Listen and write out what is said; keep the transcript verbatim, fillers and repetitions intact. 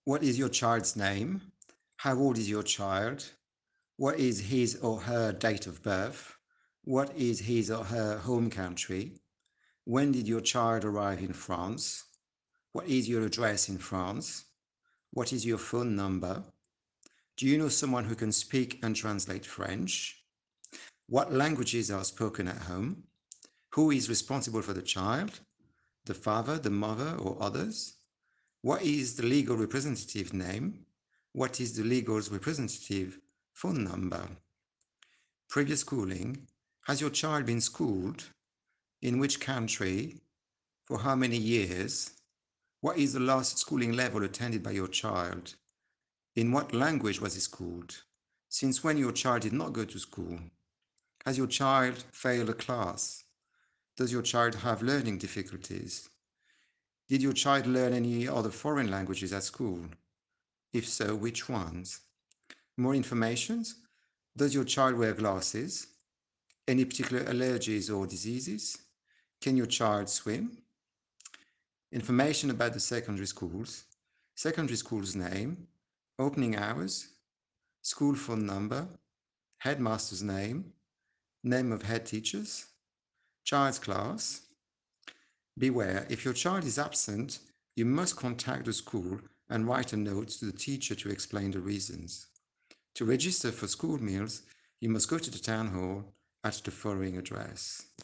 What is your child's name? How old is your child? What is his or her date of birth? What is his or her home country? When did your child arrive in France? What is your address in France? What is your phone number? Do you know someone who can speak and translate French? What languages are spoken at home? Who is responsible for the child? The father, the mother, or others? What is the legal representative name? What is the legal representative phone number? Previous schooling. Has your child been schooled? In which country? For how many years? What is the last schooling level attended by your child? In what language was he schooled? Since when your child did not go to school? Has your child failed a class? Does your child have learning difficulties? Did your child learn any other foreign languages at school? If so, which ones? More information? Does your child wear glasses? Any particular allergies or diseases? Can your child swim? Information about the secondary schools. Secondary school's name, opening hours, school phone number, headmaster's name, name of head teachers, child's class. Beware, if your child is absent, you must contact the school and write a note to the teacher to explain the reasons. To register for school meals, you must go to the town hall at the following address.